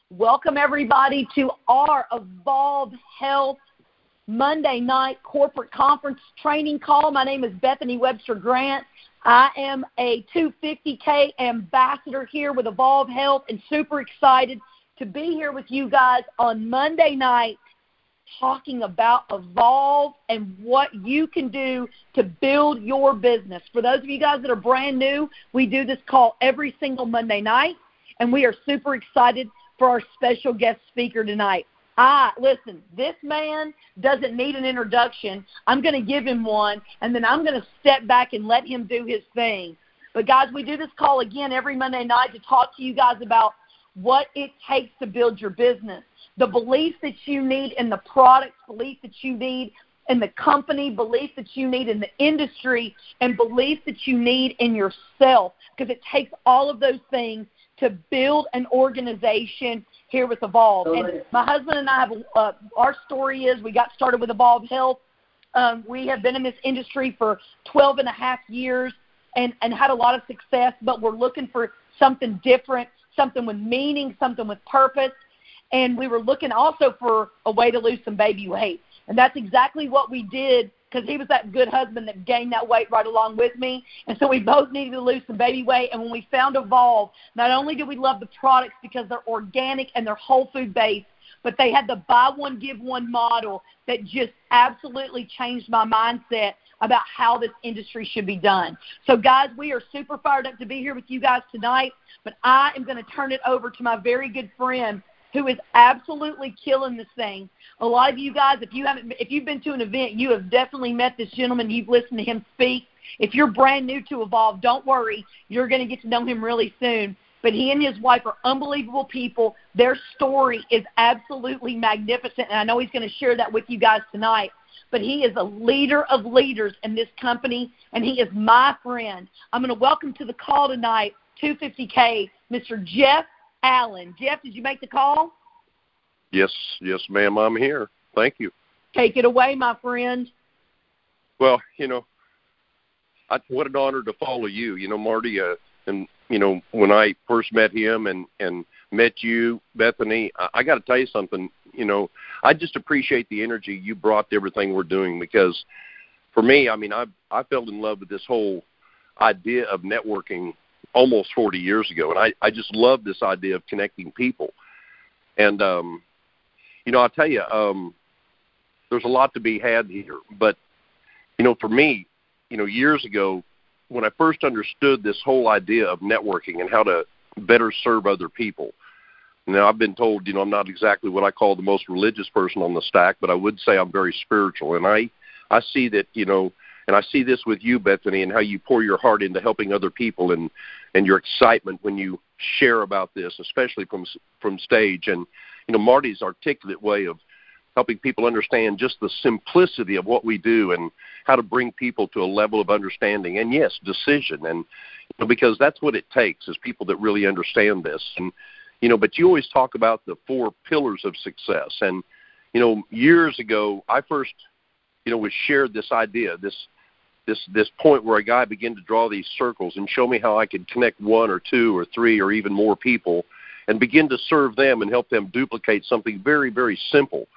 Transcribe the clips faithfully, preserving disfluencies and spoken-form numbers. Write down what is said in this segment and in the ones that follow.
Welcome, everybody, to our Evolve Health Monday night corporate conference training call. My name is Bethany Webster Grant. I am a two fifty K ambassador here with Evolve Health and super excited to be here with you guys on Monday night talking about Evolve and what you can do to build your business. For those of you guys that are brand new, we do this call every single Monday night, and we are super excited for our special guest speaker tonight. Ah, listen, this man doesn't need an introduction. I'm going to give him one, and then I'm going to step back and let him do his thing. But, guys, we do this call again every Monday night to talk to you guys about what it takes to build your business, the belief that you need in the products, belief that you need in the company, belief that you need in the industry, and belief that you need in yourself, because it takes all of those things to build an organization here with Evolve. And my husband and I have, uh, our story is we got started with Evolve Health. Um, we have been in this industry for twelve and a half years and, and had a lot of success, but we're looking for something different, something with meaning, something with purpose. And we were looking also for a way to lose some baby weight. And that's exactly what we did, because he was that good husband that gained that weight right along with me. And so we both needed to lose some baby weight. And when we found Evolve, not only did we love the products because they're organic and they're whole food based, but they had the buy one, give one model that just absolutely changed my mindset about how this industry should be done. So, guys, we are super fired up to be here with you guys tonight. But I am going to turn it over to my very good friend who is absolutely killing this thing. A lot of you guys, if you haven't, if you've been to an event, you have definitely met this gentleman. You've listened to him speak. If you're brand new to Evolve, don't worry. You're going to get to know him really soon. But he and his wife are unbelievable people. Their story is absolutely magnificent, and I know he's going to share that with you guys tonight. But he is a leader of leaders in this company, and he is my friend. I'm going to welcome to the call tonight, two fifty K, Mister Jeff Allen. Jeff, did you make the call? Yes, yes, ma'am, I'm here. Thank you. Take it away, my friend. Well, you know, I, what an honor to follow you. You know, Marty, uh, and, you know, when I first met him and, and met you, Bethany, I, I got to tell you something. You know, I just appreciate the energy you brought to everything we're doing, because for me, I mean, I I fell in love with this whole idea of networking almost forty years ago, and I, I just love this idea of connecting people. And, um, you know, I'll tell you, um, there's a lot to be had here. But, you know, for me, you know, years ago, when I first understood this whole idea of networking and how to better serve other people, now I've been told, you know, I'm not exactly what I call the most religious person on the stack, but I would say I'm very spiritual. And I, I see that, you know, and I see this with you, Bethany, and how you pour your heart into helping other people, and, and your excitement when you share about this, especially from from stage. And, you know, Marty's articulate way of helping people understand just the simplicity of what we do and how to bring people to a level of understanding and, yes, decision. And, you know, because that's what it takes, is people that really understand this. And, you know, but you always talk about the four pillars of success. And, you know, years ago, I first, you know, was shared this idea, this this this point where a guy began to draw these circles and show me how I could connect one or two or three or even more people and begin to serve them and help them duplicate something very, very simple.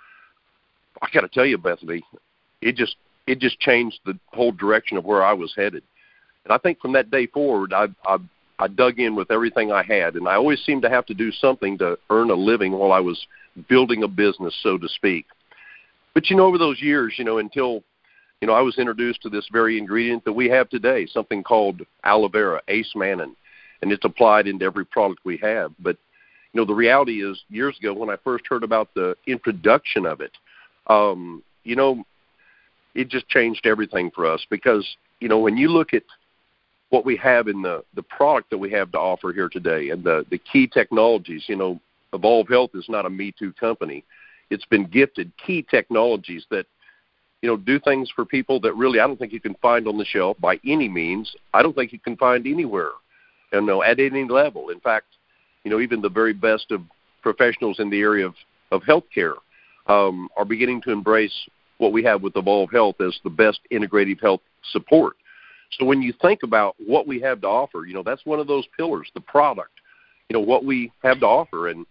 I got to tell you, Bethany, it just it just changed the whole direction of where I was headed. And I think from that day forward, I, I, I dug in with everything I had, and I always seemed to have to do something to earn a living while I was building a business, so to speak. But, you know, over those years, you know, until, you know, I was introduced to this very ingredient that we have today, something called aloe vera, Ace Mannin, and it's applied into every product we have. But, you know, the reality is, years ago when I first heard about the introduction of it, um, you know, it just changed everything for us, because, you know, when you look at what we have in the, the product that we have to offer here today and the, the key technologies, you know, Evolve Health is not a Me Too company. It's been gifted key technologies that, you know, do things for people that really I don't think you can find on the shelf by any means. I don't think you can find anywhere, you know, at any level. In fact, you know, even the very best of professionals in the area of, of healthcare um, are beginning to embrace what we have with Evolve Health as the best integrative health support. So when you think about what we have to offer, you know, that's one of those pillars, the product, you know, what we have to offer. And,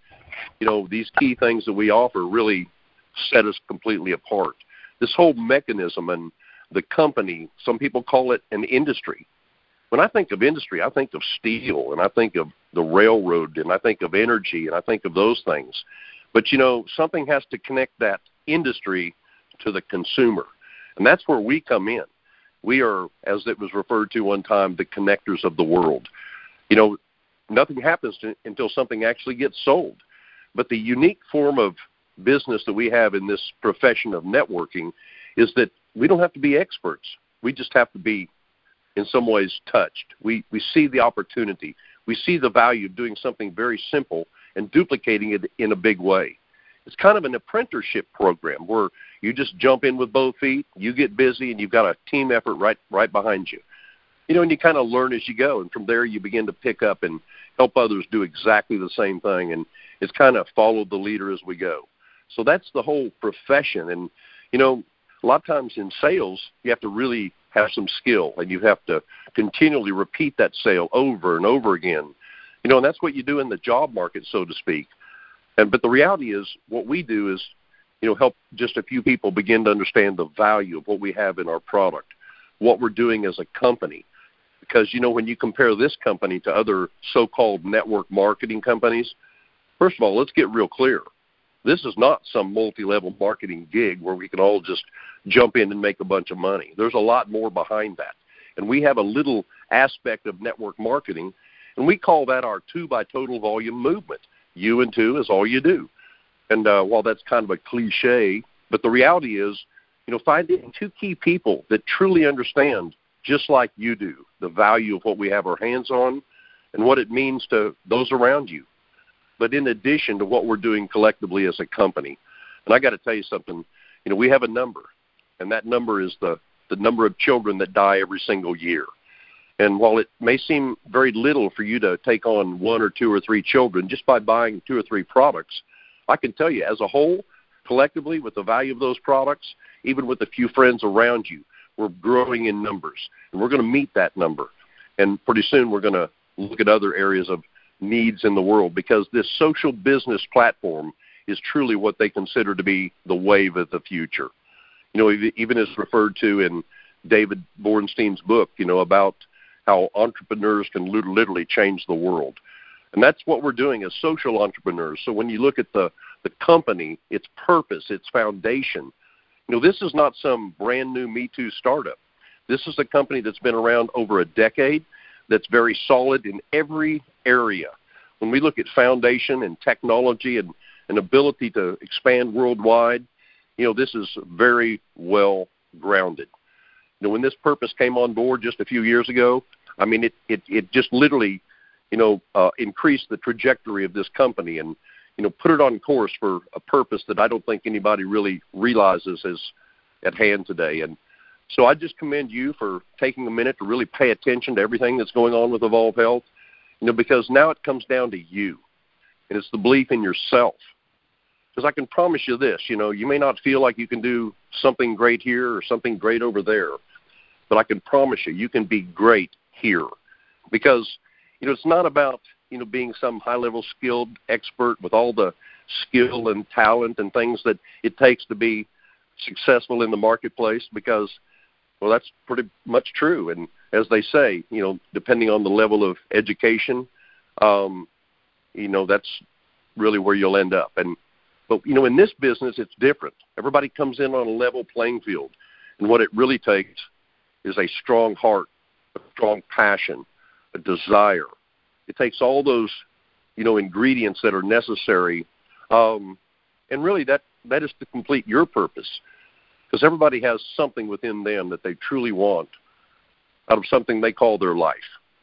you know, these key things that we offer really set us completely apart. This whole mechanism and the company, some people call it an industry. When I think of industry, I think of steel, and I think of the railroad, and I think of energy, and I think of those things. But, you know, something has to connect that industry to the consumer, and that's where we come in. We are, as it was referred to one time, the connectors of the world. You know, nothing happens to, until something actually gets sold. But the unique form of business that we have in this profession of networking is that we don't have to be experts. We just have to be, in some ways, touched. We we see the opportunity. We see the value of doing something very simple and duplicating it in a big way. It's kind of an apprenticeship program where you just jump in with both feet, you get busy, and you've got a team effort right right behind you. You know, and you kind of learn as you go, and from there you begin to pick up and help others do exactly the same thing, and it's kind of follow the leader as we go. So that's the whole profession, and, you know, a lot of times in sales, you have to really have some skill, and you have to continually repeat that sale over and over again. You know, and that's what you do in the job market, so to speak. And but the reality is what we do is, you know, help just a few people begin to understand the value of what we have in our product, what we're doing as a company. Because, you know, when you compare this company to other so-called network marketing companies, first of all, let's get real clear. This is not some multi-level marketing gig where we can all just jump in and make a bunch of money. There's a lot more behind that. And we have a little aspect of network marketing, and we call that our two by total volume movement. You and two is all you do. And uh, while that's kind of a cliche, but the reality is, you know, finding two key people that truly understand, just like you do, the value of what we have our hands on and what it means to those around you. But in addition to what we're doing collectively as a company. And I got to tell you something, you know, we have a number, and that number is the, the number of children that die every single year. And while it may seem very little for you to take on one or two or three children just by buying two or three products, I can tell you as a whole, collectively, with the value of those products, even with a few friends around you, we're growing in numbers, and we're going to meet that number. And pretty soon we're going to look at other areas of needs in the world, because this social business platform is truly what they consider to be the wave of the future. You know, even as referred to in David Bornstein's book, you know, about how entrepreneurs can literally change the world. And that's what we're doing as social entrepreneurs. So when you look at the, the company, its purpose, its foundation, you know, this is not some brand new Me Too startup. This is a company that's been around over a decade, that's very solid in every area. When we look at foundation and technology and an ability to expand worldwide, you know, this is very well grounded. You know, when this purpose came on board just a few years ago, I mean, it, it, it just literally, you know, uh, increased the trajectory of this company and, you know, put it on course for a purpose that I don't think anybody really realizes is at hand today. And so I just commend you for taking a minute to really pay attention to everything that's going on with Evolve Health, you know, because now it comes down to you, and it's the belief in yourself. Because I can promise you this, you know, you may not feel like you can do something great here or something great over there, but I can promise you, you can be great here. Because, you know, it's not about, you know, being some high-level skilled expert with all the skill and talent and things that it takes to be successful in the marketplace, because, well, that's pretty much true. And as they say, you know, depending on the level of education, um, you know, that's really where you'll end up. And But, you know, in this business, it's different. Everybody comes in on a level playing field. And what it really takes is a strong heart, a strong passion, a desire. It takes all those, you know, ingredients that are necessary. Um, and really that, that is to complete your purpose. Because everybody has something within them that they truly want out of something they call their life.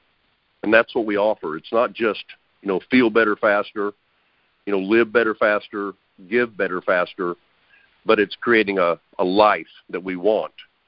And that's what we offer. It's not just, you know, feel better faster, you know, live better faster, give better faster, but it's creating a, a life that we want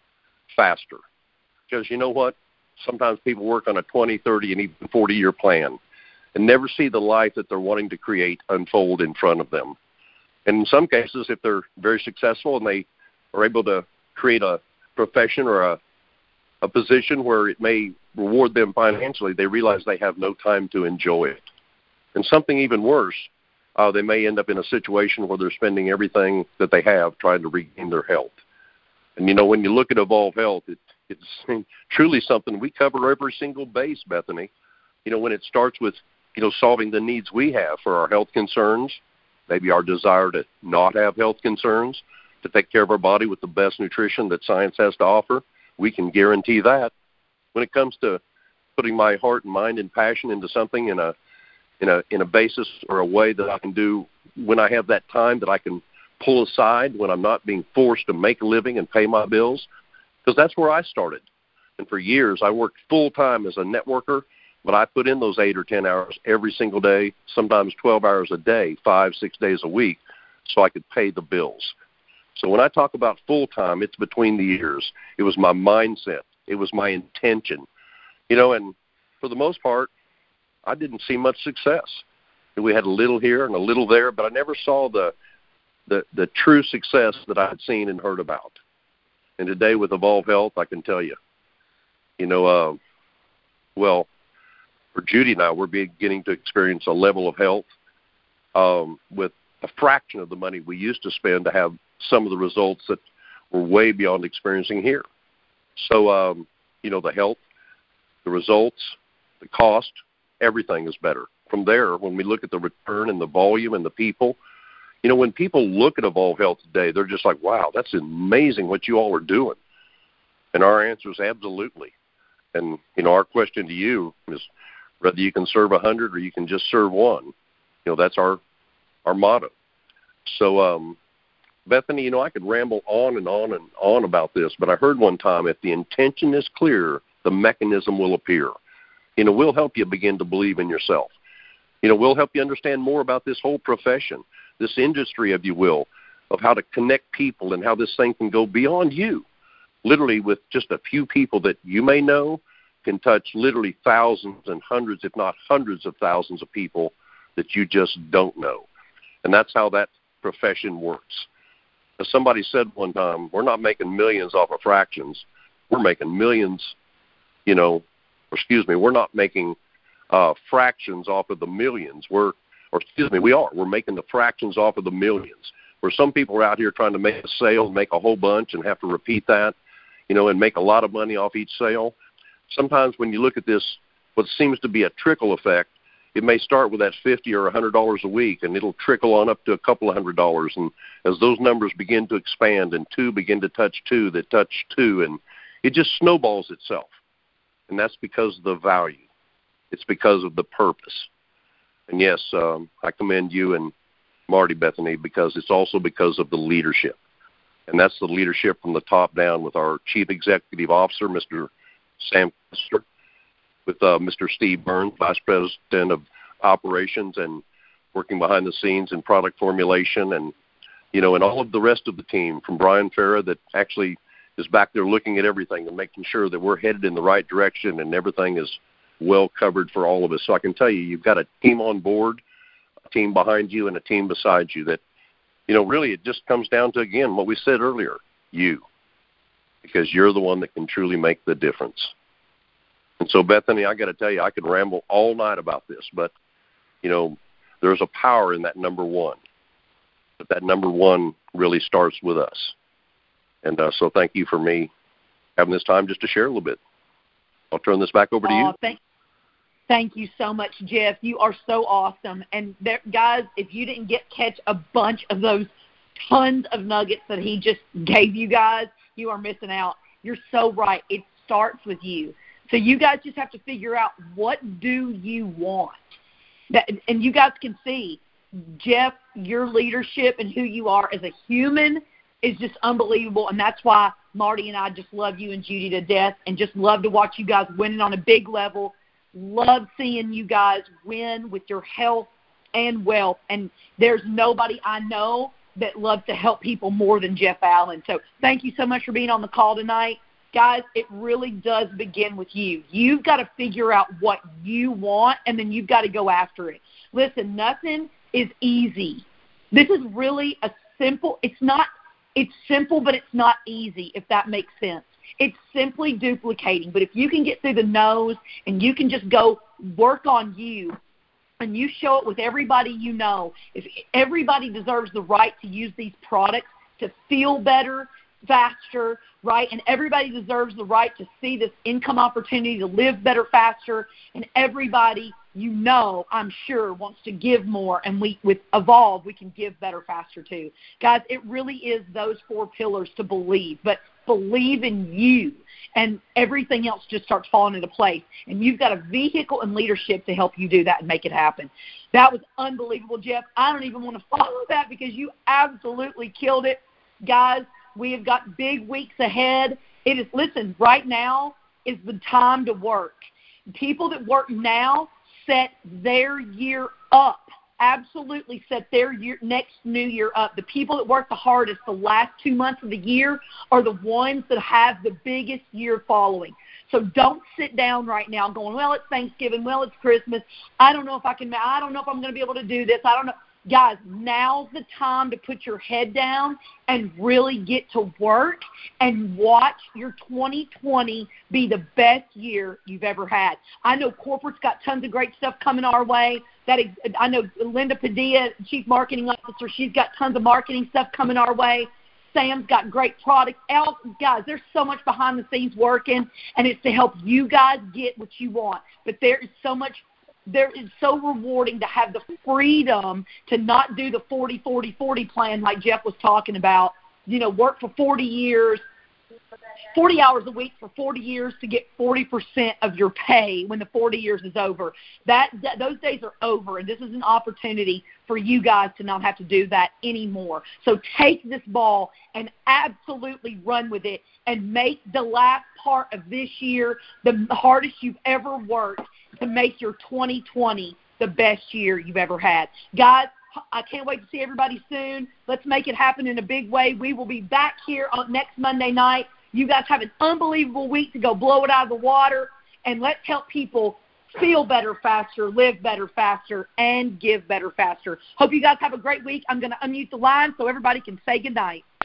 faster. Because you know what? Sometimes people work on a twenty, thirty, and even forty-year plan and never see the life that they're wanting to create unfold in front of them. And in some cases, if they're very successful and they are able to create a profession or a, a position where it may reward them financially, they realize they have no time to enjoy it. And something even worse, uh, they may end up in a situation where they're spending everything that they have trying to regain their health. And, you know, when you look at Evolve Health, it, it's truly something we cover every single base, Bethany. You know, when it starts with, you know, solving the needs we have for our health concerns, maybe our desire to not have health concerns, to take care of our body with the best nutrition that science has to offer, we can guarantee that. When it comes to putting my heart and mind and passion into something in a in a in a basis or a way that I can do when I have that time that I can pull aside, when I'm not being forced to make a living and pay my bills, because that's where I started. And for years, I worked full-time as a networker, but I put in those eight or ten hours every single day, sometimes twelve hours a day, five, six days a week, so I could pay the bills. So when I talk about full-time, it's between the years. It was my mindset. It was my intention. You know, and for the most part, I didn't see much success. We had a little here and a little there, but I never saw the the, the true success that I had seen and heard about. And today with Evolve Health, I can tell you, you know, uh, well, for Judy and I, we're beginning to experience a level of health um, with a fraction of the money we used to spend to have some of the results that were way beyond experiencing here. So, um, you know, the health, the results, the cost, everything is better. From there, when we look at the return and the volume and the people, you know, when people look at Evolve Health today, they're just like, wow, that's amazing what you all are doing. And our answer is absolutely. And, you know, our question to you is whether you can serve a hundred or you can just serve one. You know, that's our our motto. So, um, Bethany, you know, I could ramble on and on and on about this, but I heard one time, if the intention is clear, the mechanism will appear. You know, we'll help you begin to believe in yourself. You know, we'll help you understand more about this whole profession, this industry, if you will, of how to connect people and how this thing can go beyond you. Literally, with just a few people that you may know, can touch literally thousands and hundreds, if not hundreds of thousands of people that you just don't know. And that's how that profession works. As somebody said one time, we're not making millions off of fractions. We're making millions, you know, or excuse me, we're not making uh, fractions off of the millions. We're, or excuse me, we are. We're making the fractions off of the millions. Where some people are out here trying to make a sale, make a whole bunch, and have to repeat that, you know, and make a lot of money off each sale. Sometimes when you look at this, what seems to be a trickle effect, it may start with that fifty or one hundred dollars a week, and it'll trickle on up to a couple of hundred dollars. And as those numbers begin to expand and two begin to touch two that touch two, and it just snowballs itself. And that's because of the value. It's because of the purpose. And, yes, um, I commend you and Marty, Bethany, because it's also because of the leadership. And that's the leadership from the top down with our Chief Executive Officer, Mister Sam Kester, with uh, Mister Steve Burns, Vice President of Operations and working behind the scenes in product formulation, and, you know, and all of the rest of the team, from Brian Farah that actually is back there looking at everything and making sure that we're headed in the right direction and everything is well covered for all of us. So I can tell you, you've got a team on board, a team behind you, and a team beside you that, you know, really it just comes down to, again, what we said earlier, you, because you're the one that can truly make the difference. And so, Bethany, I got to tell you, I could ramble all night about this, but, you know, there's a power in that number one. But that number one really starts with us. And uh, so thank you for me having this time just to share a little bit. I'll turn this back over to you. Oh, thank, thank you so much, Jeff. You are so awesome. And, there, guys, if you didn't get catch a bunch of those tons of nuggets that he just gave you guys, you are missing out. You're so right. It starts with you. So you guys just have to figure out, what do you want? That, and you guys can see, Jeff, your leadership and who you are as a human is just unbelievable. And that's why Marty and I just love you and Judy to death and just love to watch you guys winning on a big level. Love seeing you guys win with your health and wealth. And there's nobody I know that loves to help people more than Jeff Allen. So thank you so much for being on the call tonight. Guys, it really does begin with you. You've got to figure out what you want, and then you've got to go after it. Listen, nothing is easy. This is really a simple, it's not, it's simple, but it's not easy, if that makes sense. It's simply duplicating. But if you can get through the nose and you can just go work on you, and you show it with everybody you know, if everybody deserves the right to use these products to feel better faster, right? And everybody deserves the right to see this income opportunity to live better faster. And everybody, you know, I'm sure, wants to give more. And we, with Evolve, we can give better faster too. Guys, it really is those four pillars to believe. But believe in you, and everything else just starts falling into place. And you've got a vehicle and leadership to help you do that and make it happen. That was unbelievable, Jeff. I don't even want to follow that because you absolutely killed it. Guys, we have got big weeks ahead. It is, listen, right now is the time to work. People that work now set their year up. Absolutely set their year, next new year up. The people that work the hardest the last two months of the year are the ones that have the biggest year following. So don't sit down right now going, well, it's Thanksgiving, well, it's Christmas. I don't know if I can, I don't know if I'm going to be able to do this. I don't know. Guys, now's the time to put your head down and really get to work and watch your twenty twenty be the best year you've ever had. I know corporate's got tons of great stuff coming our way. That is, I know Linda Padilla, Chief Marketing Officer, she's got tons of marketing stuff coming our way. Sam's got great products. Al, guys, there's so much behind the scenes working, and it's to help you guys get what you want. But there is so much There is so rewarding to have the freedom to not do the forty forty forty plan like Jeff was talking about. You know, work for forty years, forty hours a week for forty years to get forty percent of your pay when the forty years is over. That, that those days are over, and this is an opportunity for you guys to not have to do that anymore. So take this ball and absolutely run with it and make the last part of this year the hardest you've ever worked to make your twenty twenty the best year you've ever had. Guys, I can't wait to see everybody soon. Let's make it happen in a big way. We will be back here on next Monday night. You guys have an unbelievable week to go blow it out of the water, and let's help people feel better faster, live better faster, and give better faster. Hope you guys have a great week. I'm going to unmute the line so everybody can say goodnight.